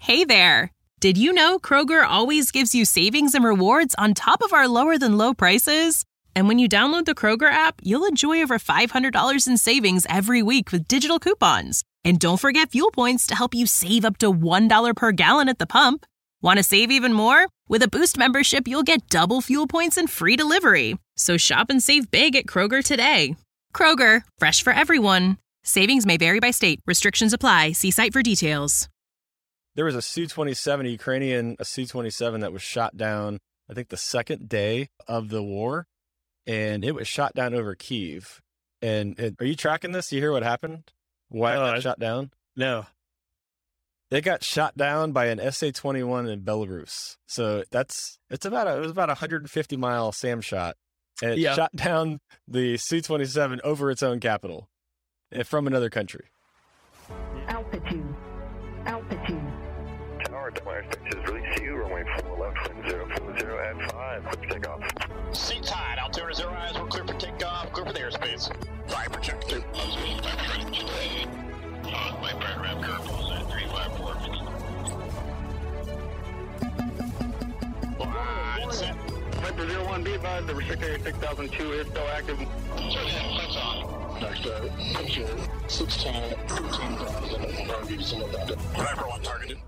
Hey there! Did you know Kroger always gives you savings and rewards on top of our lower-than-low prices? And when you download the Kroger app, you'll enjoy over $500 in savings every week with digital coupons. And don't forget fuel points to help you save up to $1 per gallon at the pump. Want to save even more? With a Boost membership, you'll get double fuel points and free delivery. So shop and save big at Kroger today. Kroger, fresh for everyone. Savings may vary by state. Restrictions apply. See site for details. There was a Su-27, a Su-27 that was shot down, I think, the second day of the war, and it was shot down over Kyiv. And are you tracking this? You hear what happened? Why it got shot down? No. It got shot down by an SA-21 in Belarus. So it was about a 150-mile SAM shot, and it shot down the Su-27 over its own capital from another country. Altitude. Tower, Delaware Station is release you, runway 4 left, wind 040 at 5, clear for takeoff. Seats high, Altimeter 0 eyes, we're clear for takeoff, clear for the airspace. Viper check 2. My brand ramp curve was at 354. Line set. Viper 01, be advised, the restricted area 6002 is still active. Lights on. Next picture 16, 15,000. Viper 1 targeted.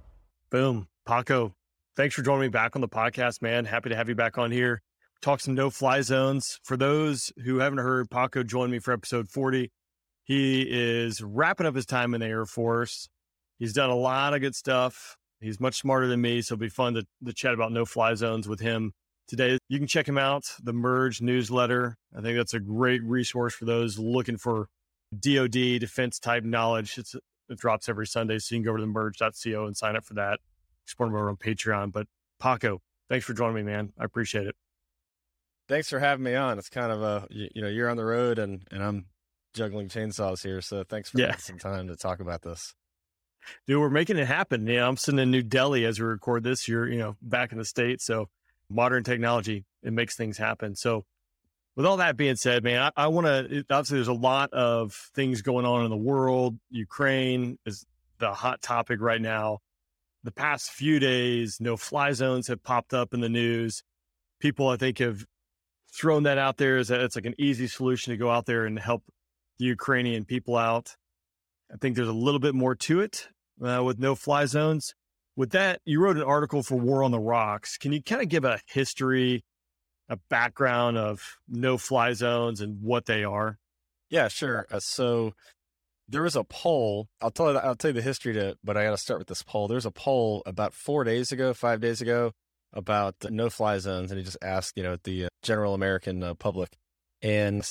Boom. Paco, thanks for joining me back on the podcast, man. Happy to have you back on here. Talk some no-fly zones. For those who haven't heard, Paco joined me for episode 40. He is wrapping up his time in the Air Force. He's done a lot of good stuff. He's much smarter than me, so it'll be fun to chat about no-fly zones with him today. You can check him out, the Merge newsletter. I think that's a great resource for those looking for DoD defense-type knowledge. It drops every Sunday, so you can go over to the merge.co and sign up for that. Support them over on Patreon. But Paco, thanks for joining me, man. I appreciate it. Thanks for having me on. It's kind of you're on the road and I'm juggling chainsaws here. So thanks for taking some time to talk about this. Dude, we're making it happen. I'm sitting in New Delhi as we record this. You're, back in the States. So modern technology, it makes things happen. So with all that being said, man, I want to, obviously there's a lot of things going on in the world. Ukraine is the hot topic right now. The past few days, no-fly zones have popped up in the news. People, I think, have thrown that out there as that it's like an easy solution to go out there and help the Ukrainian people out. I think there's a little bit more to it with no-fly zones. With that, you wrote an article for War on the Rocks. Can you kind of give a history, a background of no-fly zones and what they are? Yeah, sure. So there was a poll. I'll tell you the history but I got to start with this poll. There's a poll about 5 days ago, about no-fly zones, and he just asked, the general American public, and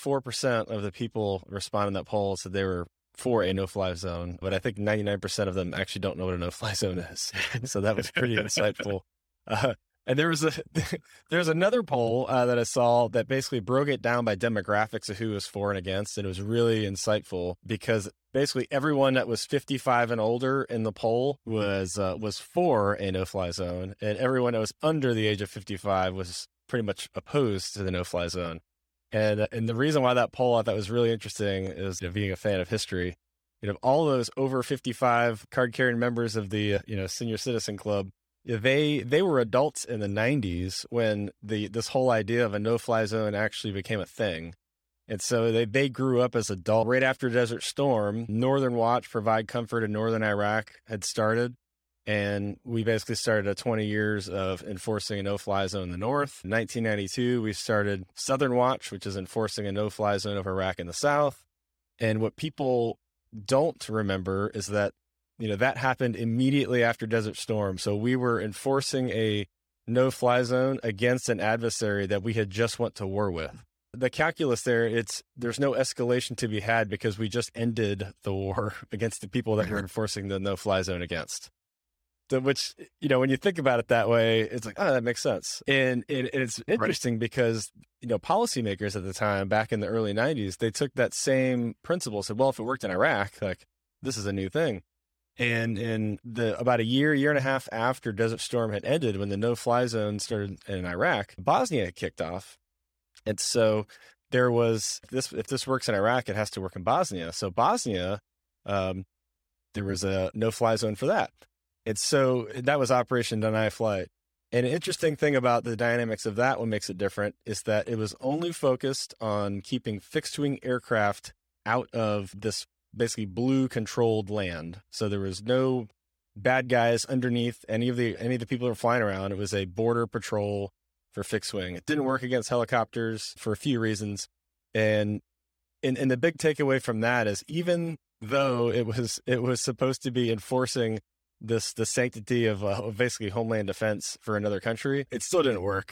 74% of the people responding to that poll said they were for a no-fly zone, but I think 99% of them actually don't know what a no-fly zone is. So that was pretty insightful. And there's another poll that I saw that basically broke it down by demographics of who was for and against, and it was really insightful because basically everyone that was 55 and older in the poll was for a no-fly zone, and everyone that was under the age of 55 was pretty much opposed to the no-fly zone. And the reason why that poll I thought was really interesting is, being a fan of history, all those over 55 card-carrying members of the senior citizen club, they were adults in the 90s when this whole idea of a no-fly zone actually became a thing. And so they grew up as adults. Right after Desert Storm, Northern Watch Provide Comfort in Northern Iraq had started. And we basically started 20 years of enforcing a no-fly zone in the north. In 1992, we started Southern Watch, which is enforcing a no-fly zone of Iraq in the south. And what people don't remember is that, that happened immediately after Desert Storm. So we were enforcing a no-fly zone against an adversary that we had just went to war with. The calculus there's no escalation to be had because we just ended the war against the people that we're enforcing the no-fly zone against. So which, when you think about it that way, it's like, oh, that makes sense. And it's interesting because, policymakers at the time, back in the early 90s, they took that same principle, said, well, if it worked in Iraq, this is a new thing. And in about a year and a half after Desert Storm had ended, when the no-fly zone started in Iraq, Bosnia had kicked off. And so there was if this works in Iraq, it has to work in Bosnia. So Bosnia, there was a no-fly zone for that. And so that was Operation Deny Flight. And an interesting thing about the dynamics of that, what makes it different, is that it was only focused on keeping fixed-wing aircraft out of this basically blue-controlled land. So there was no bad guys underneath any of the people that were flying around. It was a border patrol for fixed-wing. It didn't work against helicopters for a few reasons. And the big takeaway from that is, even though it was supposed to be enforcing the sanctity of basically homeland defense for another country, it still didn't work.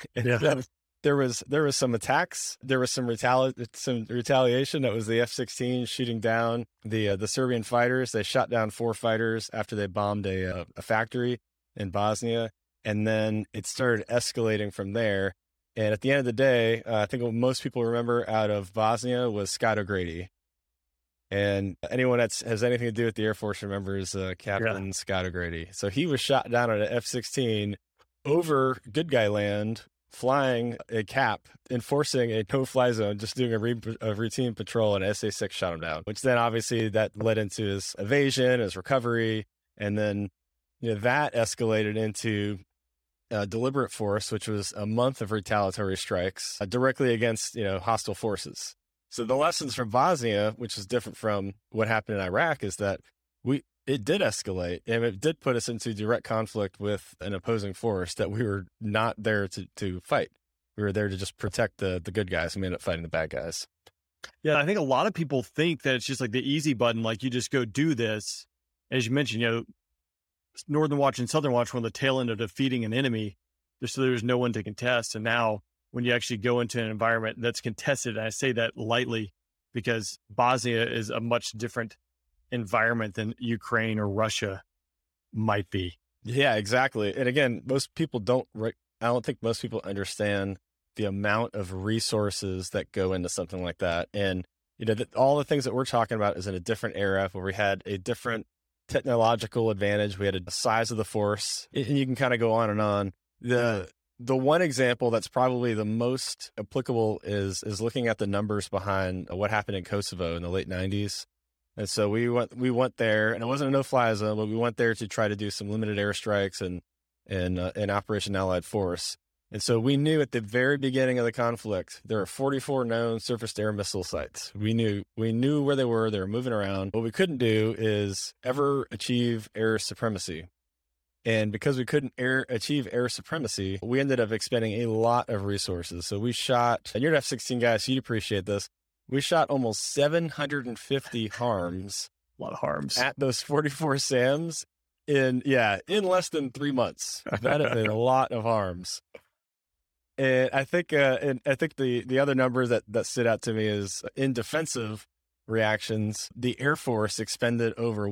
There was some attacks. There was some retaliation. That was the F-16 shooting down the Serbian fighters. They shot down 4 fighters after they bombed a factory in Bosnia, and then it started escalating from there. And at the end of the day, I think what most people remember out of Bosnia was Scott O'Grady. And anyone that has anything to do with the Air Force remembers Captain Scott O'Grady. So he was shot down on an F-16 over good guy land, flying a cap, enforcing a no-fly zone, just doing a routine patrol, and SA-6 shot him down, which then obviously that led into his evasion, his recovery, and then that escalated into deliberate force, which was a month of retaliatory strikes directly against hostile forces. So the lessons from Bosnia, which is different from what happened in Iraq, is that it did escalate, and it did put us into direct conflict with an opposing force that we were not there to fight. We were there to just protect the good guys, and we ended up fighting the bad guys. Yeah, I think a lot of people think that it's just like the easy button, like you just go do this. As you mentioned, Northern Watch and Southern Watch were on the tail end of defeating an enemy, just so there's no one to contest. And now when you actually go into an environment that's contested, and I say that lightly because Bosnia is a much different environment than Ukraine or Russia might be. Yeah, exactly. And again, I don't think most people understand the amount of resources that go into something like that. And, all the things that we're talking about is in a different era where we had a different technological advantage. We had a size of the force, and you can kind of go on and on. The one example that's probably the most applicable is looking at the numbers behind what happened in Kosovo in the late 90s. And so we went there, and it wasn't a no-fly zone, but we went there to try to do some limited airstrikes and Operation Allied Force. And so we knew at the very beginning of the conflict, there are 44 known surface-to-air missile sites. We knew where they were moving around. What we couldn't do is ever achieve air supremacy. And because we couldn't achieve air supremacy, we ended up expending a lot of resources. So we shot, and you're an F-16 guy, so you'd appreciate this, we shot almost 750 harms. A lot of harms. At those 44 SAMs in less than 3 months. That is a lot of harms. And I think the other number that stood out to me is in defensive reactions, the Air Force expended over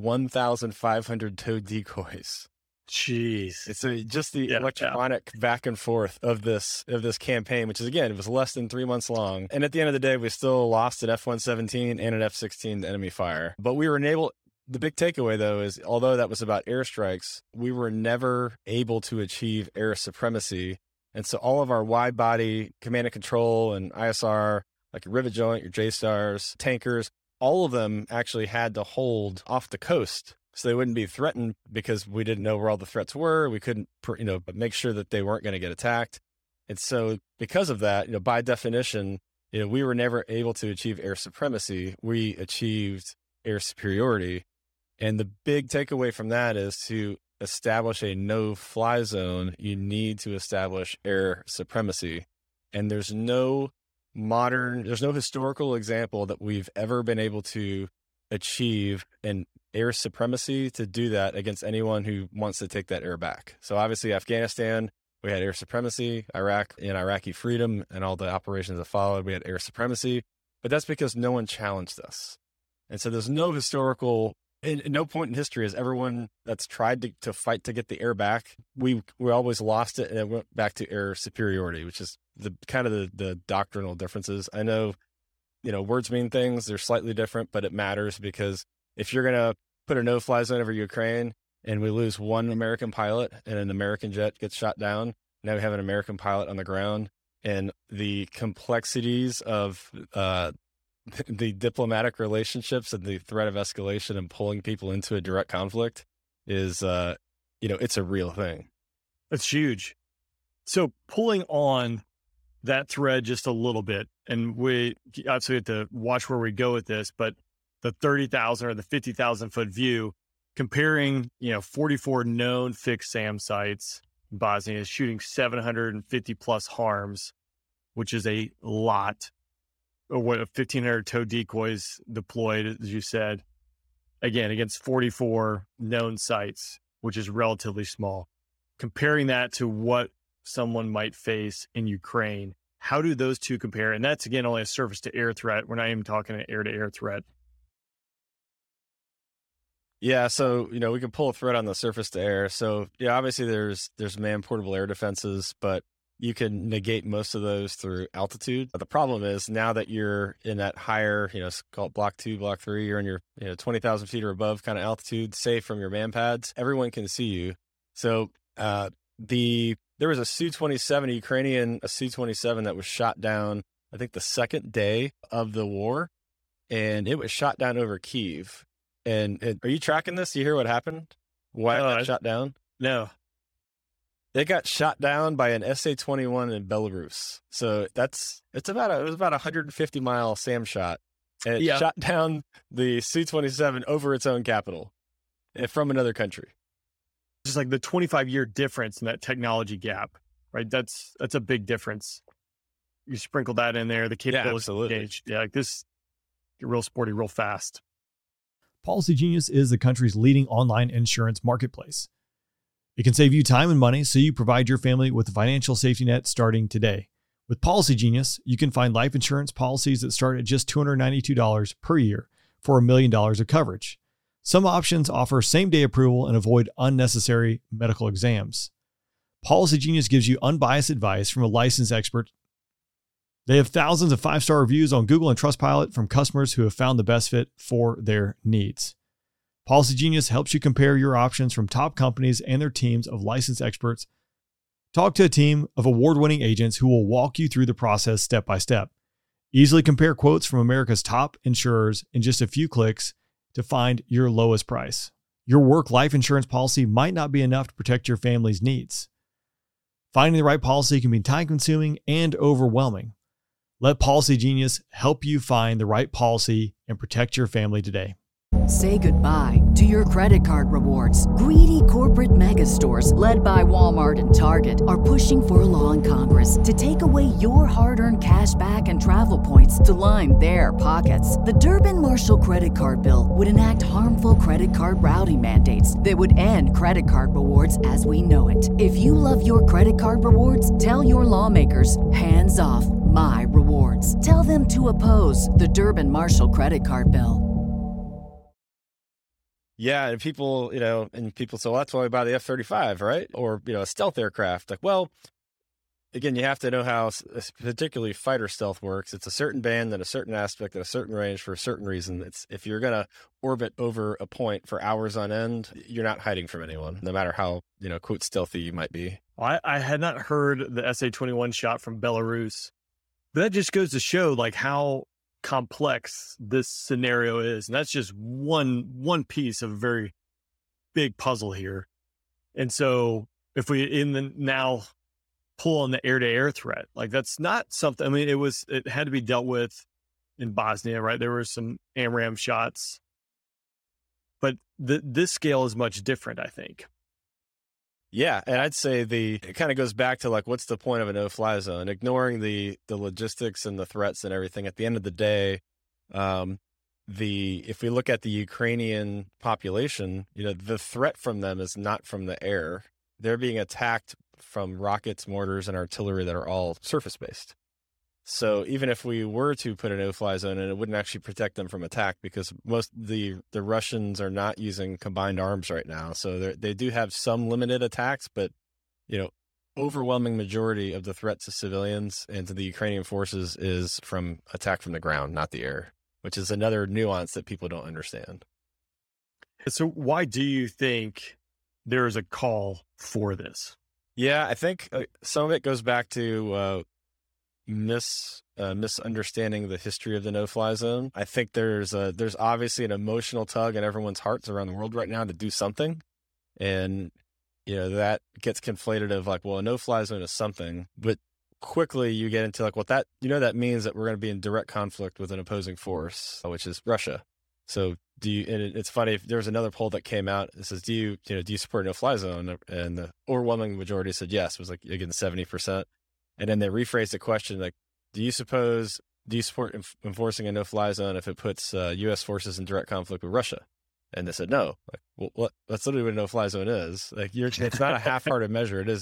1,500 towed decoys. Jeez. It's just the electronic back and forth of this campaign, which is, again, it was less than 3 months long. And at the end of the day, we still lost an F-117 and an F-16 to enemy fire. But we were the big takeaway, though, is although that was about airstrikes, we were never able to achieve air supremacy. And so all of our wide body command and control and ISR, like your Rivet Joint, your J-Stars, tankers, all of them actually had to hold off the coast so they wouldn't be threatened because we didn't know where all the threats were. We couldn't, make sure that they weren't going to get attacked. And so because of that, by definition, we were never able to achieve air supremacy. We achieved air superiority. And the big takeaway from that is to establish a no-fly zone, you need to establish air supremacy. And there's no historical example that we've ever been able to achieve an air supremacy to do that against anyone who wants to take that air back. So obviously Afghanistan, we had air supremacy. Iraq and Iraqi freedom and all the operations that followed, we had air supremacy. But that's because no one challenged us. And so there's no historical, at no point in history has everyone that's tried to fight to get the air back, we always lost it, and it went back to air superiority, which is the doctrinal differences. I know, words mean things. They're slightly different, but it matters because if you're going to put a no-fly zone over Ukraine and we lose one American pilot and an American jet gets shot down, now we have an American pilot on the ground, and the complexities of the diplomatic relationships and the threat of escalation and pulling people into a direct conflict is it's a real thing. That's huge. So pulling on that thread just a little bit, and we obviously have to watch where we go with this, but the 30,000 or the 50,000 foot view, comparing, 44 known fixed SAM sites, Bosnia is shooting 750 plus harms, which is a lot. Or what, 1,500 tow decoys deployed, as you said, again, against 44 known sites, which is relatively small. Comparing that to what someone might face in Ukraine, how do those two compare? And that's, again, only a surface to air threat. We're not even talking an air to air threat. Yeah, so we can pull a thread on the surface to air. So obviously there's man portable air defenses, but you can negate most of those through altitude. But the problem is now that you're in that higher, call it block 2, block 3, you're in your 20,000 feet or above kind of altitude, safe from your man pads. Everyone can see you. So there was a Su-27, a Su-27 that was shot down, I think the second day of the war, and it was shot down over Kyiv. And are you tracking this? You hear what happened? Why it got shot down? No. They got shot down by an SA-21 in Belarus. So it was about a 150-mile SAM shot. And it shot down the Su-27 over its own capital from another country. Just like the 25-year difference in that technology gap, right? That's a big difference. You sprinkle that in there, the capability to engage. Yeah, like this, get real sporty, real fast. Policy Genius is the country's leading online insurance marketplace. It can save you time and money, so you provide your family with a financial safety net starting today. With Policy Genius, you can find life insurance policies that start at just $292 per year for $1 million of coverage. Some options offer same-day approval and avoid unnecessary medical exams. Policy Genius gives you unbiased advice from a licensed expert. They have thousands of 5-star reviews on Google and Trustpilot from customers who have found the best fit for their needs. Policy Genius helps you compare your options from top companies and their teams of licensed experts. Talk to a team of award-winning agents who will walk you through the process step by step. Easily compare quotes from America's top insurers in just a few clicks to find your lowest price. Your work life insurance policy might not be enough to protect your family's needs. Finding the right policy can be time-consuming and overwhelming. Let Policy Genius help you find the right policy and protect your family today. Say goodbye to your credit card rewards. Greedy corporate mega stores, led by Walmart and Target, are pushing for a law in Congress to take away your hard-earned cash back and travel points to line their pockets. The Durbin-Marshall credit card bill would enact harmful credit card routing mandates that would end credit card rewards as we know it. If you love your credit card rewards, tell your lawmakers, hands off my rewards. Tell them to oppose the Durbin-Marshall credit card bill. Yeah, and people say, well, that's why we buy the F-35, right? Or, a stealth aircraft. Like, well, again, you have to know how particularly fighter stealth works. It's a certain band and a certain aspect at a certain range for a certain reason. If you're going to orbit over a point for hours on end, you're not hiding from anyone, no matter how, quote, stealthy you might be. I had not heard the SA-21 shot from Belarus, but that just goes to show like how complex this scenario is. And that's just one piece of a very big puzzle here. And so if we now pull on the air-to-air threat, like that's not something, I mean, it had to be dealt with in Bosnia, right? There were some AMRAAM shots, but this scale is much different, I think. Yeah, and I'd say it kind of goes back to like, what's the point of a no-fly zone? Ignoring the logistics and the threats and everything. At the end of the day, if we look at the Ukrainian population, the threat from them is not from the air. They're being attacked from rockets, mortars, and artillery that are all surface-based. So even if we were to put a no-fly zone in, it wouldn't actually protect them from attack because most the Russians are not using combined arms right now. So they do have some limited attacks, but overwhelming majority of the threat to civilians and to the Ukrainian forces is from attack from the ground, not the air, which is another nuance that people don't understand. So why do you think there is a call for this? Yeah, I think some of it goes back to misunderstanding the history of the no-fly zone. I think there's obviously an emotional tug in everyone's hearts around the world right now to do something. And that gets conflated of like, well, a no-fly zone is something, but quickly you get into like, well, that means that we're going to be in direct conflict with an opposing force, which is Russia. So and it's funny, if there was another poll that came out that says, do you support a no-fly zone? And the overwhelming majority said yes. It was like, again, 70%. And then they rephrased the question, like, do you support enforcing a no-fly zone if it puts U.S. forces in direct conflict with Russia? And they said no. Like, well, that's literally what a no-fly zone is. Like, it's not a half-hearted measure. It is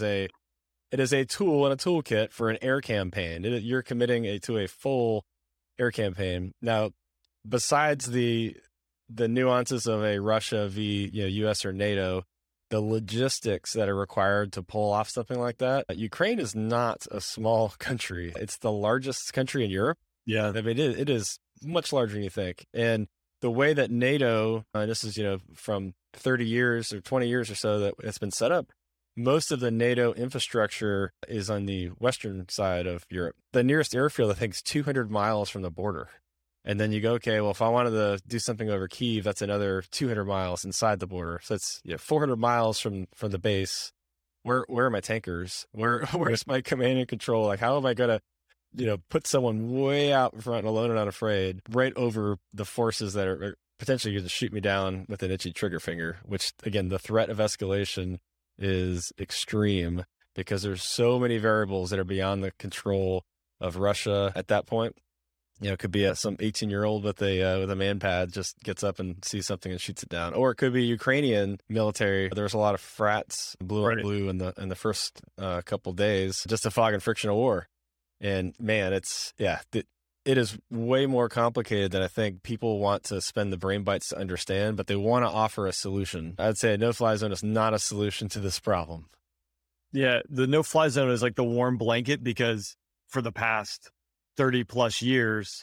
a tool and a toolkit for an air campaign. You're committing to a full air campaign. Now, besides the nuances of a Russia v. U.S. or NATO, the logistics that are required to pull off something like that. Ukraine is not a small country. It's the largest country in Europe. Yeah, I mean, it is much larger than you think. And the way that NATO, this is from 30 years or 20 years or so that it's been set up, most of the NATO infrastructure is on the western side of Europe. The nearest airfield, I think, is 200 miles from the border. And then you go, okay, well, if I wanted to do something over Kyiv, that's another 200 miles inside the border. So it's 400 miles from the base. Where are my tankers? Where's my command and control? Like, how am I going to, put someone way out in front, alone and unafraid, right over the forces that are potentially going to shoot me down with an itchy trigger finger, which, again, the threat of escalation is extreme because there's so many variables that are beyond the control of Russia at that point. It could be some 18-year-old with a man pad just gets up and sees something and shoots it down, or it could be Ukrainian military. There's a lot of frats, blue on blue, in the first couple of days, just a fog and frictional war. And man, it is way more complicated than I think people want to spend the brain bites to understand, but they want to offer a solution. I'd say a no-fly zone is not a solution to this problem. Yeah, the no-fly zone is like the warm blanket because for the past 30 plus years,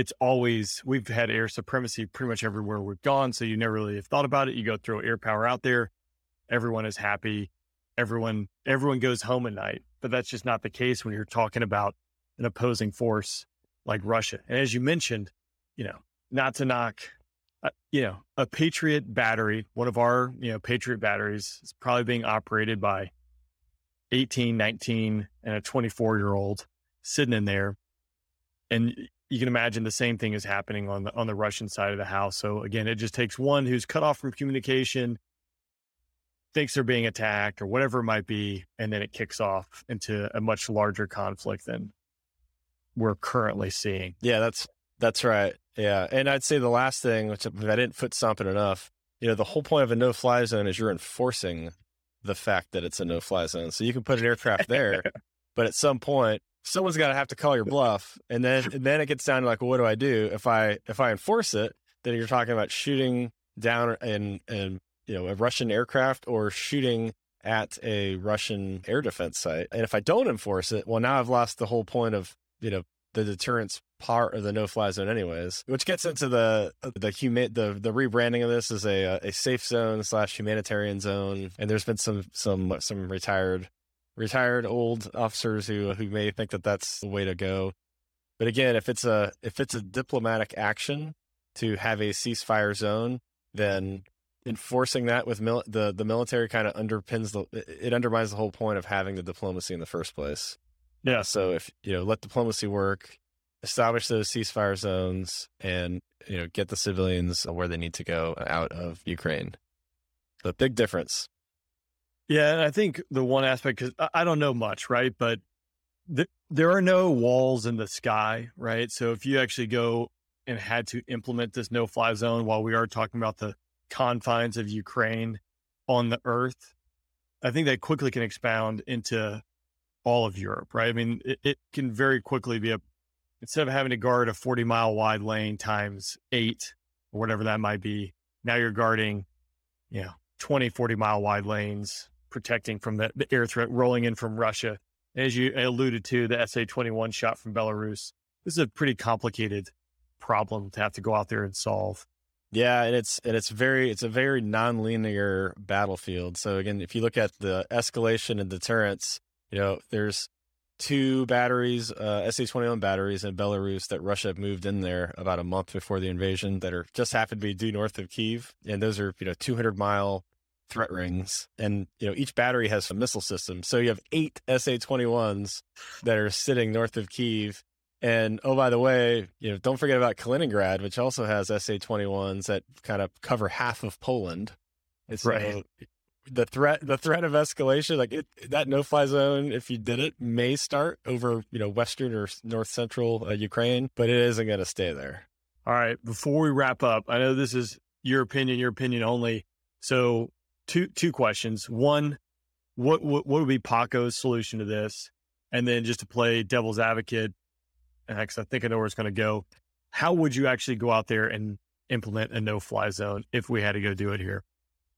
we've had air supremacy pretty much everywhere we've gone. So you never really have thought about it. You go throw air power out there. Everyone is happy. Everyone goes home at night, but that's just not the case when you're talking about an opposing force like Russia. And as you mentioned, not to knock, a Patriot battery, one of our, Patriot batteries is probably being operated by 18, 19 and a 24-year-old sitting in there. And you can imagine the same thing is happening on the Russian side of the house. So again, it just takes one who's cut off from communication, thinks they're being attacked or whatever it might be, and then it kicks off into a much larger conflict than we're currently seeing. Yeah, that's right. Yeah, and I'd say the last thing, which I didn't foot stomp it enough, the whole point of a no-fly zone is you're enforcing the fact that it's a no-fly zone. So you can put an aircraft there, but at some point, someone's got to have to call your bluff. And then it gets down to like, well, what do I do? If I enforce it, then you're talking about shooting down a Russian aircraft or shooting at a Russian air defense site. And if I don't enforce it, well, now I've lost the whole point of, the deterrence part of the no-fly zone anyways, which gets into the rebranding of this as a safe zone / humanitarian zone. And there's been some retired old officers who may think that that's the way to go. But again, if it's a diplomatic action to have a ceasefire zone, then enforcing that with the military kind of undermines the whole point of having the diplomacy in the first place. Yeah. So if, let diplomacy work, establish those ceasefire zones and, get the civilians where they need to go out of Ukraine. The big difference. Yeah, and I think the one aspect, because I don't know much, right? But there are no walls in the sky, right? So if you actually go and had to implement this no-fly zone while we are talking about the confines of Ukraine on the earth, I think that quickly can expound into all of Europe, right? I mean, it can very quickly be instead of having to guard a 40-mile wide lane times 8 or whatever that might be, now you're guarding, 20, 40-mile wide lanes, protecting from the air threat rolling in from Russia. As you alluded to, the SA-21 shot from Belarus. This is a pretty complicated problem to have to go out there and solve. Yeah, and it's a very nonlinear battlefield. So again, if you look at the escalation and deterrence, there's 2 batteries, SA-21 batteries in Belarus that Russia moved in there about a month before the invasion that are just happened to be due north of Kyiv. And those are, 200-mile threat rings, and each battery has a missile system. So you have 8 SA-21s that are sitting north of Kyiv. And oh, by the way, don't forget about Kaliningrad, which also has SA-21s that kind of cover half of Poland. It's right. The threat of escalation, like that no-fly zone, if you did it, may start over western or north central Ukraine, but it isn't going to stay there. All right. Before we wrap up, I know this is your opinion only. So two questions. One, what would be Paco's solution to this? And then just to play devil's advocate, because I think I know where it's going to go, how would you actually go out there and implement a no-fly zone if we had to go do it here?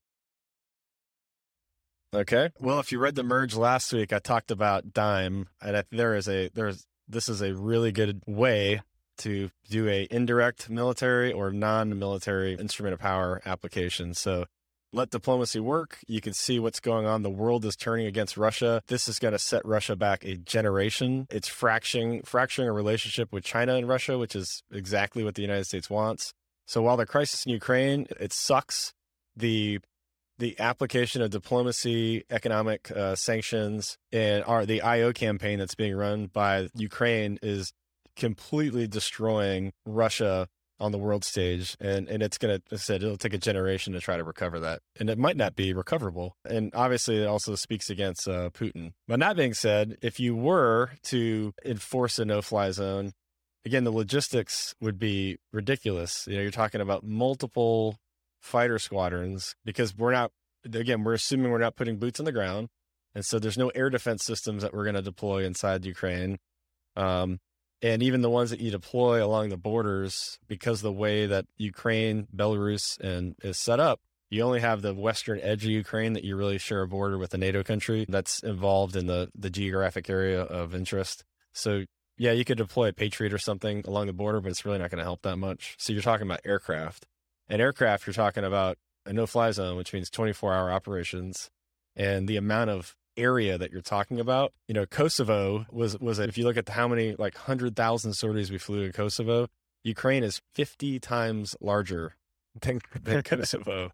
Okay. Well, if you read the Merge last week, I talked about DIME, and this is a really good way to do a indirect military or non-military instrument of power application. So let diplomacy work. You can see what's going on. The world is turning against Russia. This is going to set Russia back a generation. It's fracturing a relationship with China and Russia, which is exactly what the United States wants. So while the crisis in Ukraine, it sucks, the application of diplomacy, economic sanctions, and the IO campaign that's being run by Ukraine is completely destroying Russia on the world stage. And it's going to, as I said, it'll take a generation to try to recover that. And it might not be recoverable. And obviously it also speaks against Putin. But that being said, if you were to enforce a no-fly zone, again, the logistics would be ridiculous. You're talking about multiple fighter squadrons, because we're assuming we're not putting boots on the ground. And so there's no air defense systems that we're going to deploy inside Ukraine. And even the ones that you deploy along the borders, because the way that Ukraine, Belarus, and is set up, you only have the western edge of Ukraine that you really share a border with a NATO country that's involved in the geographic area of interest. So yeah, you could deploy a Patriot or something along the border, but it's really not going to help that much. So you're talking about aircraft. And aircraft, you're talking about a no-fly zone, which means 24-hour operations. And the amount of area that you're talking about, Kosovo was if you look at how many, 100,000 sorties we flew in Kosovo, Ukraine is 50 times larger than Kosovo.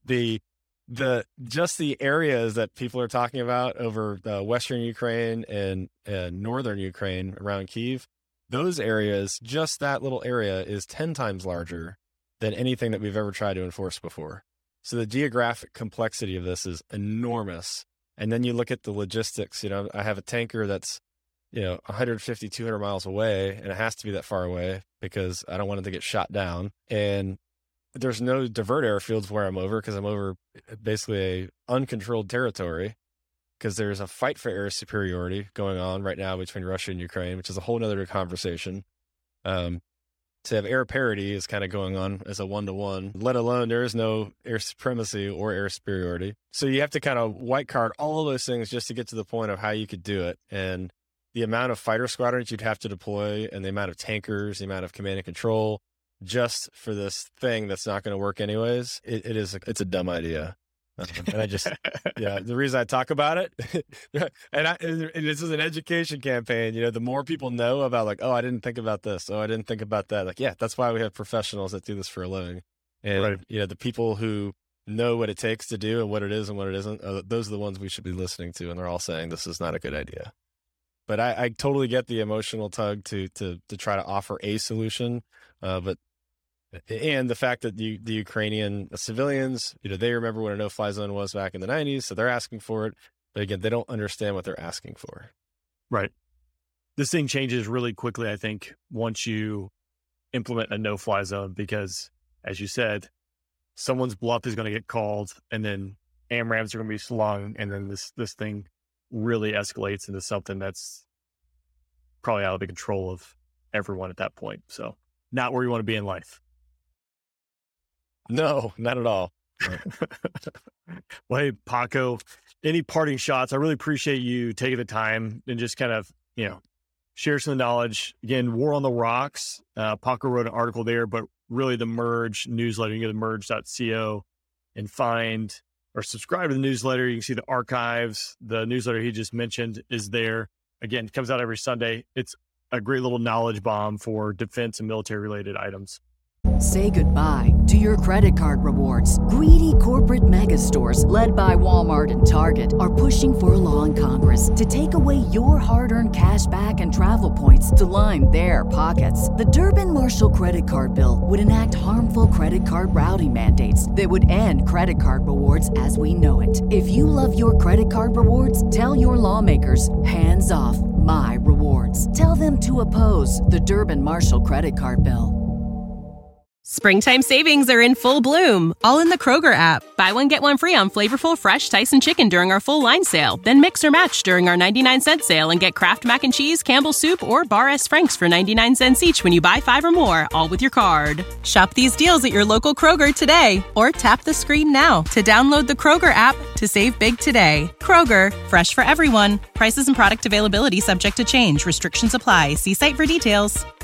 Just the areas that people are talking about over Western Ukraine and Northern Ukraine around Kyiv, those areas, just that little area is 10 times larger than anything that we've ever tried to enforce before. So the geographic complexity of this is enormous. And then you look at the logistics. I have a tanker that's 150, 200 miles away, and it has to be that far away because I don't want it to get shot down. And there's no divert airfields where I'm over, because I'm over basically a uncontrolled territory, because there's a fight for air superiority going on right now between Russia and Ukraine, which is a whole nother conversation. To have air parity is kind of going on as a one-to-one, let alone there is no air supremacy or air superiority. So you have to kind of white card all of those things just to get to the point of how you could do it. And the amount of fighter squadrons you'd have to deploy, and the amount of tankers, the amount of command and control, just for this thing that's not going to work anyways, it's a dumb idea. And I just, the reason I talk about it, and this is an education campaign, the more people know about I didn't think about this. Oh, I didn't think about that. That's why we have professionals that do this for a living. And, right. The people who know what it takes to do and what it is and what it isn't, those are the ones we should be listening to. And they're all saying this is not a good idea. But I totally get the emotional tug to try to offer a solution. And the fact that the Ukrainian civilians, they remember what a no-fly zone was back in the 90s, so they're asking for it. But again, they don't understand what they're asking for. Right. This thing changes really quickly, I think, once you implement a no-fly zone, because, as you said, someone's bluff is going to get called, and then AMRAAMs are going to be slung, and then this thing really escalates into something that's probably out of the control of everyone at that point. So not where you want to be in life. No, not at all. Well, hey, Paco, any parting shots? I really appreciate you taking the time and just kind of, share some knowledge. Again, War on the Rocks. Paco wrote an article there, but really the Merge newsletter, you go to merge.co and find or subscribe to the newsletter. You can see the archives. The newsletter he just mentioned is there. Again, it comes out every Sunday. It's a great little knowledge bomb for defense and military related items. Say goodbye to your credit card rewards. Greedy corporate mega stores, led by Walmart and Target, are pushing for a law in Congress to take away your hard-earned cash back and travel points to line their pockets. The Durbin-Marshall credit card bill would enact harmful credit card routing mandates that would end credit card rewards as we know it. If you love your credit card rewards, tell your lawmakers, hands off my rewards. Tell them to oppose the Durbin-Marshall credit card bill. Springtime savings are in full bloom, all in the Kroger app. Buy one, get one free on flavorful, fresh Tyson chicken during our full line sale. Then mix or match during our 99-cent sale and get Kraft Mac and Cheese, Campbell's Soup, or Bar S. Frank's for 99 cents each when you buy 5 or more, all with your card. Shop these deals at your local Kroger today, or tap the screen now to download the Kroger app to save big today. Kroger, fresh for everyone. Prices and product availability subject to change. Restrictions apply. See site for details.